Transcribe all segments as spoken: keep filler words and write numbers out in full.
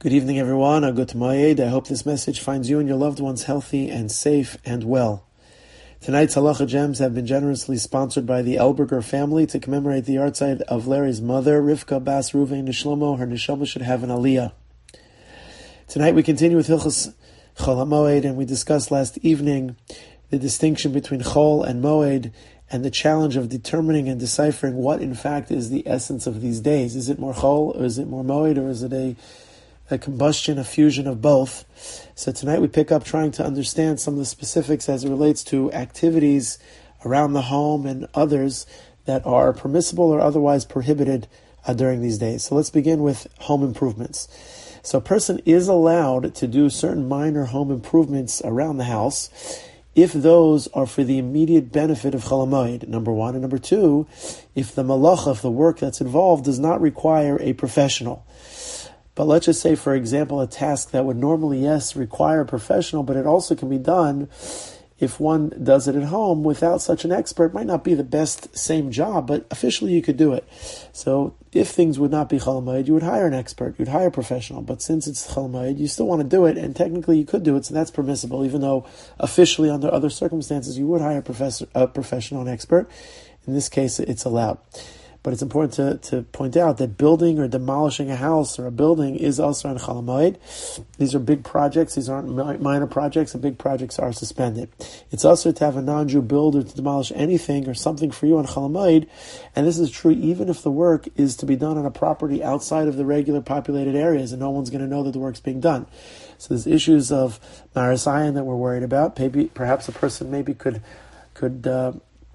Good evening, everyone. A good Moed. I hope this message finds you and your loved ones healthy and safe and well. Tonight's Halacha Gems have been generously sponsored by the Elberger family to commemorate the yahrzeit of Larry's mother, Rivka Bas Ruvain Nishlomo. Her neshama should have an aliyah. Tonight we continue with Hilchos Chol HaMoed, and we discussed last evening the distinction between Chol and Moed and the challenge of determining and deciphering what in fact is the essence of these days. Is it more Chol or is it more Moed, or is it a a combustion, a fusion of both? So tonight we pick up trying to understand some of the specifics as it relates to activities around the home and others that are permissible or otherwise prohibited uh, during these days. So let's begin with home improvements. So a person is allowed to do certain minor home improvements around the house if those are for the immediate benefit of Chol HaMoed, number one. And number two, if the malacha, if the work that's involved, does not require a professional. But let's just say, for example, a task that would normally, yes, require a professional, but it also can be done if one does it at home without such an expert. It might not be the best same job, but officially you could do it. So if things would not be Chol HaMoed, you would hire an expert, you'd hire a professional. But since it's Chol HaMoed, you still want to do it, and technically you could do it, so that's permissible, even though officially under other circumstances you would hire a, professor, a professional, an expert. In this case, it's allowed. But it's important to, to point out that building or demolishing a house or a building is also on Chol HaMoed. These are big projects. These aren't mi- minor projects. The big projects are suspended. It's also to have a non-Jew build or to demolish anything or something for you on Chol HaMoed. And this is true even if the work is to be done on a property outside of the regular populated areas and no one's going to know that the work's being done. So there's issues of Marasayan that we're worried about. Maybe, perhaps a person maybe could, could, uh,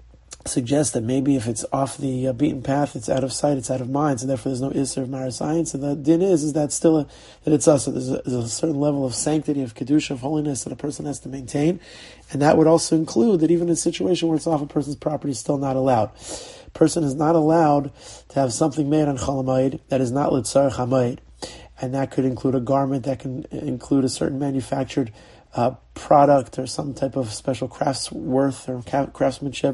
suggest that maybe if it's off the uh, beaten path, it's out of sight, it's out of mind, so therefore there's no Isser of Marasayan. And the din is, is that still a, that it's us. So there's a, there's a certain level of sanctity, of Kedusha, of holiness that a person has to maintain. And that would also include that even in a situation where it's off a person's property, it's still not allowed. A person is not allowed to have something made on Chol HaMoed that is not L'tzarech HaMoed. And that could include a garment, that can include a certain manufactured uh, product or some type of special crafts worth or craftsmanship.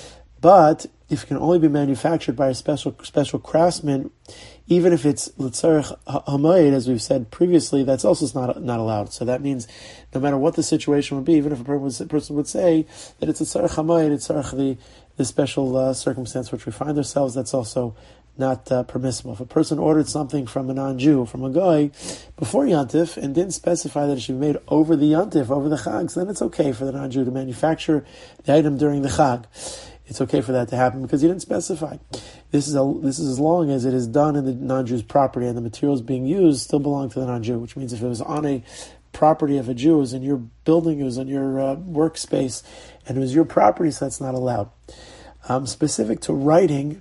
But if it can only be manufactured by a special special craftsman, even if it's L'tzarech HaMoed, as we've said previously, that's also not not allowed. So that means no matter what the situation would be, even if a person would say that it's L'tzarech HaMoed, it's the, the special uh, circumstance which we find ourselves, that's also not uh, permissible. If a person ordered something from a non-Jew, from a guy, before Yantif, and didn't specify that it should be made over the Yantif, over the Chag, so then it's okay for the non-Jew to manufacture the item during the Chag. It's okay for that to happen because he didn't specify. This is a, this is as long as it is done in the non-Jew's property and the materials being used still belong to the non-Jew, which means if it was on a property of a Jew, it was in your building, it was in your uh, workspace, and it was your property, so that's not allowed. Um, specific to writing,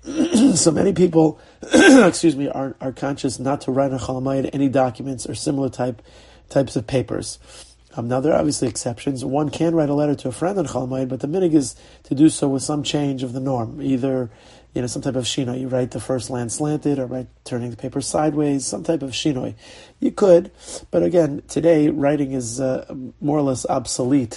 so many people, excuse me, are, are conscious not to write on Chol HaMoed any documents or similar type types of papers. Um, now, there are obviously exceptions. One can write a letter to a friend on Chol HaMoed, but the minig is to do so with some change of the norm. Either, you know, some type of shinoi. You write the first line slanted, or write turning the paper sideways, some type of shinoi. You could, but again, today, writing is uh, more or less obsolete.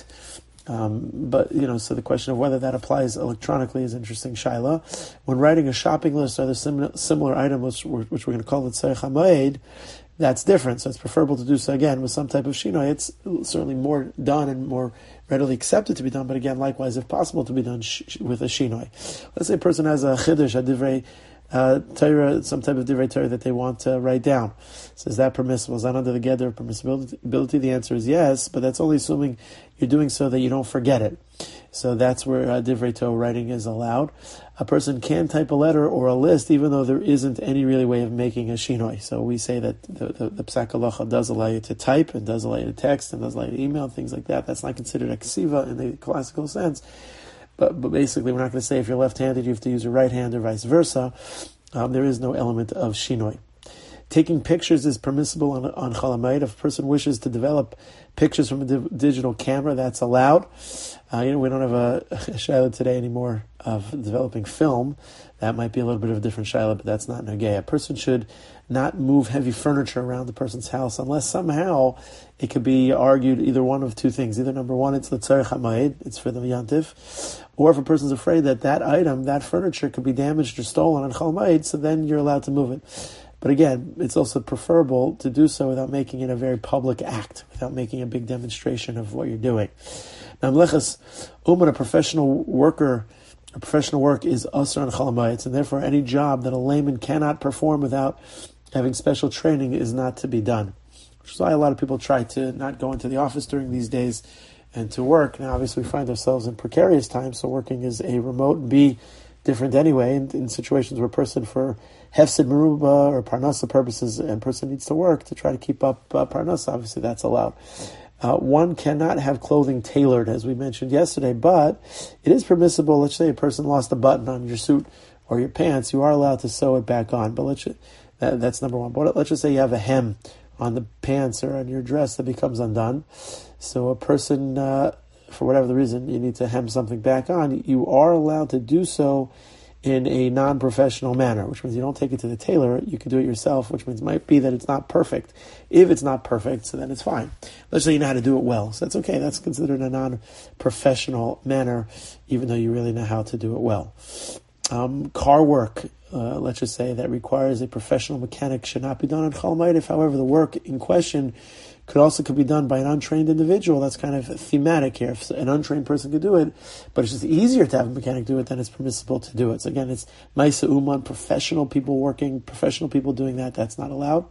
Um, but, you know, so the question of whether that applies electronically is interesting, Shaila. When writing a shopping list or other sim- similar item, which, which we're going to call it L'tzarech HaMoed, that's different. So it's preferable to do so again with some type of shinoi. It's certainly more done and more readily accepted to be done, but again, likewise, if possible, to be done sh- with a shinoi. Let's say a person has a chiddush, a divrei uh, Torah, some type of divrei Torah that they want to write down. So is that permissible? Is that under the gather of permissibility? The answer is yes, but that's only assuming you're doing so that you don't forget it. So that's where uh, divrei Torah writing is allowed. A person can type a letter or a list even though there isn't any really way of making a shinoi. So we say that the, the, the Psak Halacha does allow you to type and does allow you to text and does allow you to email, things like that. That's not considered a ksiva in the classical sense. But, but basically we're not going to say if you're left-handed you have to use your right hand or vice versa. Um, there is no element of shinoi. Taking pictures is permissible on, on Chol HaMoed. If a person wishes to develop pictures from a di- digital camera, that's allowed. Uh, you know, we don't have a, a shaila today anymore of developing film. That might be a little bit of a different shaila, but that's not nagay. A person should not move heavy furniture around the person's house unless somehow it could be argued either one of two things. Either number one, it's L'tzarech HaMoed, it's for the Yantif, or if a person's afraid that that item, that furniture could be damaged or stolen on Chol HaMoed, so then you're allowed to move it. But again, it's also preferable to do so without making it a very public act, without making a big demonstration of what you're doing. Now, Meleches Uman, a professional worker, a professional work is Asr on Chol Hamoed, and therefore any job that a layman cannot perform without having special training is not to be done. Which is why a lot of people try to not go into the office during these days and to work. Now, obviously, we find ourselves in precarious times, so working is A, remote, and B, different anyway. In, in situations where a person, for hefsid meruba or parnasa purposes, and person needs to work to try to keep up uh, parnasa, obviously that's allowed. Uh, one cannot have clothing tailored, as we mentioned yesterday, but it is permissible. Let's say a person lost a button on your suit or your pants, you are allowed to sew it back on. But let's that, that's number one. But let's just say you have a hem on the pants or on your dress that becomes undone. So a person, uh, for whatever the reason, you need to hem something back on, you are allowed to do so in a non-professional manner, which means you don't take it to the tailor, you can do it yourself, which means it might be that it's not perfect. If it's not perfect, so then it's fine. Let's say you know how to do it well, so that's okay. That's considered a non-professional manner, even though you really know how to do it well. Um, car work, uh, let's just say, that requires a professional mechanic should not be done on Chol Hamoed. If, however, the work in question could also could be done by an untrained individual, that's kind of thematic here. If an untrained person could do it, but it's just easier to have a mechanic do it, then it's permissible to do it. So again, it's Maisa Uman, professional people working, professional people doing that, that's not allowed.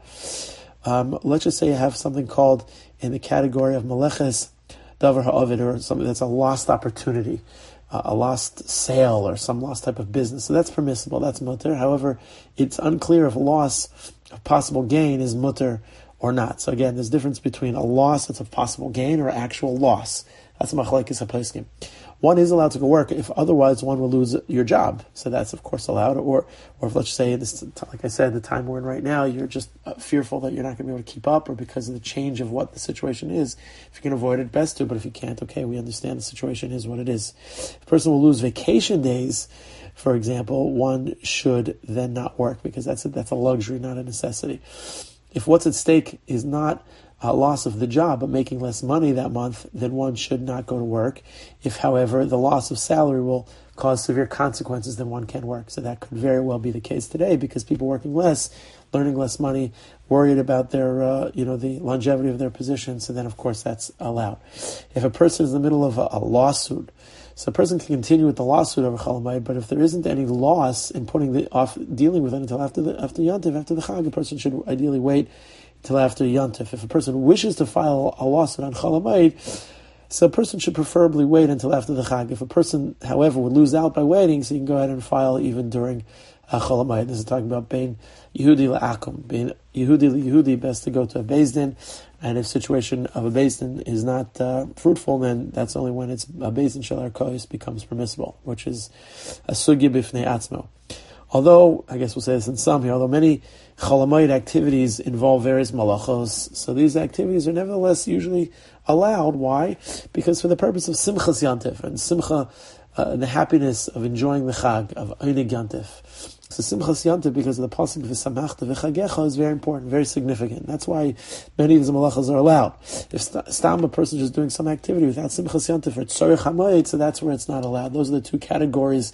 Um, let's just say you have something called, in the category of Meleches Davar Ha'ovid, or something that's a lost opportunity, uh, a lost sale, or some lost type of business. So that's permissible, that's mutter. However, it's unclear if loss of possible gain is mutter or not. So again, there's a difference between a loss that's of possible gain or actual loss. That's a machlekes haposkim. One is allowed to go work if otherwise one will lose your job. So that's of course allowed. Or, or if let's say this, like I said, the time we're in right now, you're just uh, fearful that you're not going to be able to keep up, or because of the change of what the situation is. If you can avoid it, best to. But if you can't, okay, we understand the situation is what it is. If a person will lose vacation days, for example, one should then not work, because that's a, that's a luxury, not a necessity. If what's at stake is not a loss of the job, but making less money that month, then one should not go to work. If, however, the loss of salary will cause severe consequences, then one can work. So that could very well be the case today, because people working less, learning less money, worried about their, uh, you know, the longevity of their position. So then, of course, that's allowed. If a person is in the middle of a, a lawsuit, so a person can continue with the lawsuit over Chol Hamoed, but if there isn't any loss in putting the off dealing with it until after the after Yontif, after the Chag, a person should ideally wait until after Yontif. If a person wishes to file a lawsuit on Chol Hamoed, so a person should preferably wait until after the Chag. If a person, however, would lose out by waiting, so you can go ahead and file even during uh, Chol Hamoed. This is talking about being Yehudi la'akum, being Yehudi la'Yehudi, best to go to a Beis Din. And if situation of a Beis Din is not uh, fruitful, then that's only when it's a Beis Din shel Arkois becomes permissible, which is a sugya b'fnei atzmo. Although, I guess we'll say this in some here, although many Chol Hamoed activities involve various malachos, so these activities are nevertheless usually allowed. Why? Because for the purpose of Simchas Yantif, and Simcha, uh, and the happiness of enjoying the Chag, of Einig Yantif. So Simchas Yantif, because of the pasuk v'samachta v'chagecha, is very important, very significant. That's why many of these malachas are allowed. If stam a person just doing some activity without Simchas Yantif or Tzorech Hamoed, so that's where it's not allowed. Those are the two categories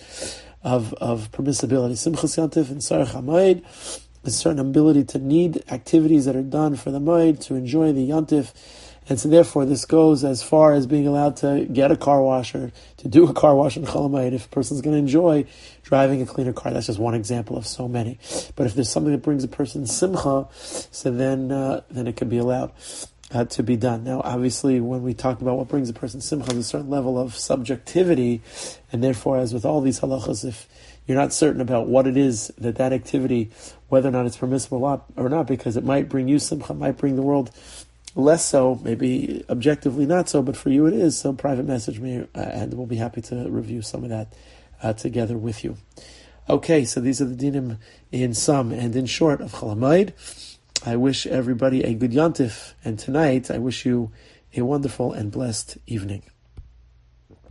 of of permissibility. Simchas Yantif and Tzorech Hamoed, a certain ability to need activities that are done for the Moed, to enjoy the Yantif. And so therefore this goes as far as being allowed to get a car wash or to do a car wash in Chol Hamoed if a person's going to enjoy driving a cleaner car. That's just one example of so many. But if there's something that brings a person simcha, so then uh, then it can be allowed uh, to be done. Now, obviously, when we talk about what brings a person simcha, there's a certain level of subjectivity, and therefore, as with all these halachas, if you're not certain about what it is that that activity, whether or not it's permissible or not, because it might bring you simcha, might bring the world less so, maybe objectively not so, but for you it is, so private message me, uh, and we'll be happy to review some of that uh, together with you. Okay, so these are the dinim in sum and in short of Chol Hamoed. I wish everybody a good Yontif, and tonight I wish you a wonderful and blessed evening.